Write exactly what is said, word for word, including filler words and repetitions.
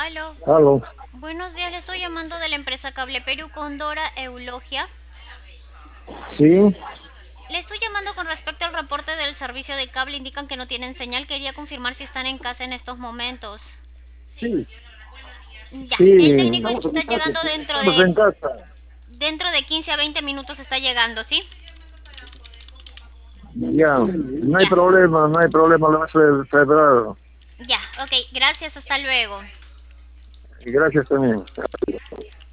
Aló, Aló, buenos días, le estoy llamando de la empresa Cable Perú con Dora Eulogia. sí, Le estoy llamando con respecto al reporte del servicio de cable, indican que no tienen señal, quería confirmar si están en casa en estos momentos. sí, Ya, sí, el técnico estamos en está casa, llegando dentro estamos de en casa. dentro de quince a veinte minutos está llegando, ¿sí? Ya, no hay Ya, problema, no hay problema, lo vas a celebrar. ya, ok, gracias, hasta luego. Y gracias también.